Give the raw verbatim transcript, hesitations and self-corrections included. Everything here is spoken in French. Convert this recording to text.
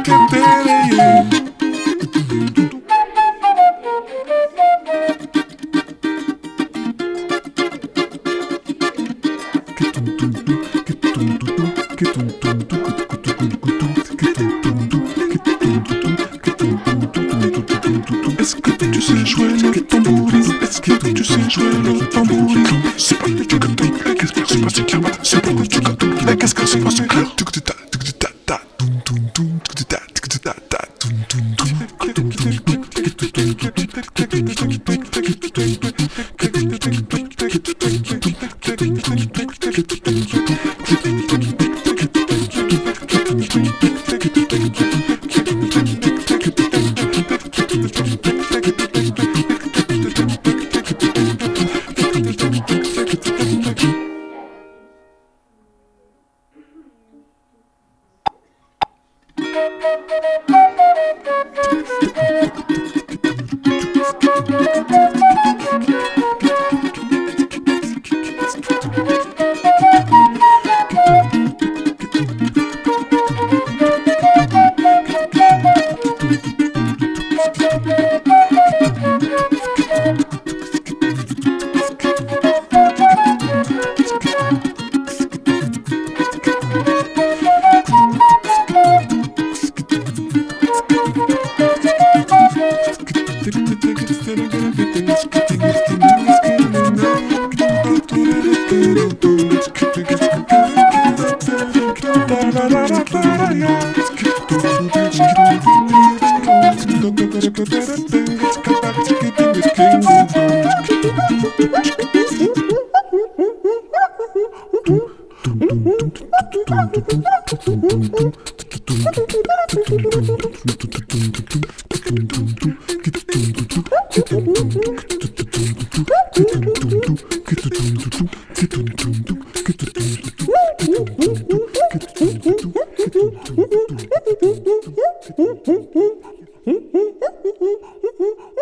Est-ce que tu sais jouer le tambourin? Est-ce que tu sais jouer le tambourin? C'est pas le tchukatou, la qu'est-ce que c'est pas si clair? C'est pas le tchukatou, la qu'est-ce que c'est pas si clair? Thank you.